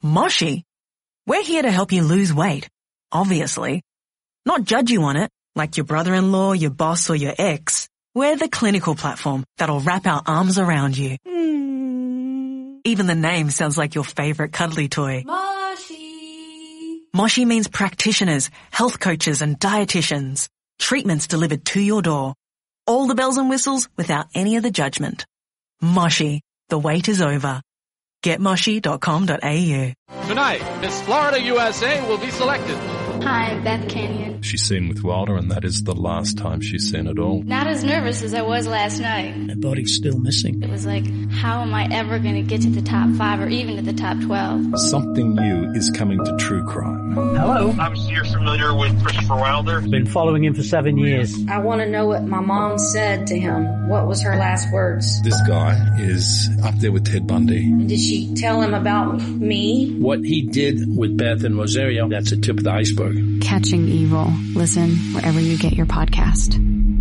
Moshi? We're here to help you lose weight, obviously. Not judge you on it, like your brother-in-law, your boss, or your ex. We're the clinical platform that'll wrap our arms around you. Even the name sounds like your favorite cuddly toy. Moshi. Moshi means practitioners, health coaches, and dietitians. Treatments delivered to your door. All the bells and whistles without any of the judgment. Moshi. The wait is over. GetMoshi.com.au. Tonight, Miss Florida USA will be selected. Hi, Beth Canyon. She's seen with Wilder, and that is the last time she's seen it all. Not as nervous as I was last night. My body's still missing. It was like, how am I ever going to get to the top 5 or even to the top 12? Something new is coming to true crime. Hello. You're familiar with Christopher Wilder? Been following him for 7 years. I want to know what my mom said to him. What was her last words? This guy is up there with Ted Bundy. Did she tell him about me? What he did with Beth and Rosario, that's the tip of the iceberg. Catching Evil. Listen wherever you get your podcast.